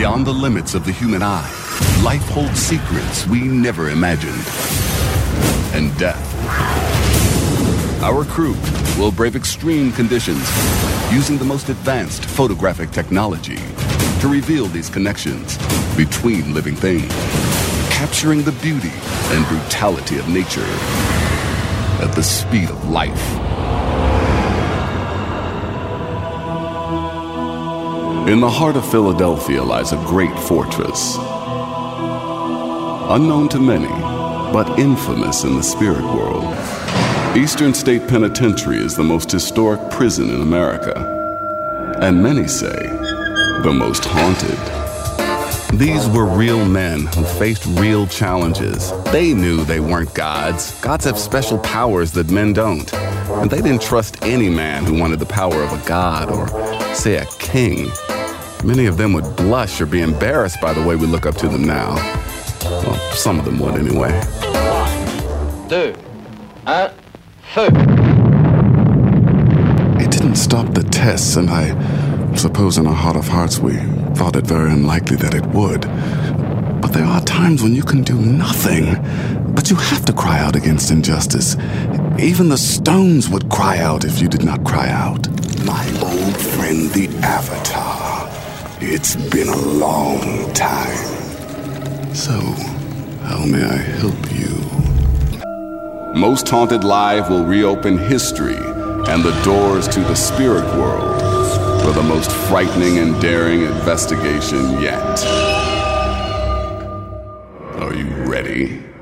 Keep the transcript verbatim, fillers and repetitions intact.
Beyond the limits of the human eye, life holds secrets we never imagined. And death. Our crew will brave extreme conditions using the most advanced photographic technology to reveal these connections between living things, capturing the beauty and brutality of nature at the speed of life. In the heart of Philadelphia lies a great fortress, unknown to many, but infamous in the spirit world. Eastern State Penitentiary is the most historic prison in America, and many say the most haunted. These were real men who faced real challenges. They knew they weren't gods. Gods have special powers that men don't. And they didn't trust any man who wanted the power of a god or, say, a king. Many of them would blush or be embarrassed by the way we look up to them now. Well, some of them would anyway. One, two, un, feu. It didn't stop the tests, and I suppose in our heart of hearts we thought it very unlikely that it would. But there are times when you can do nothing, but you have to cry out against injustice. Even the stones would cry out if you did not cry out. My old friend, the Avatar. It's been a long time. So, how may I help you? Most Haunted Live will reopen history and the doors to the spirit world for the most frightening and daring investigation yet. Are you ready?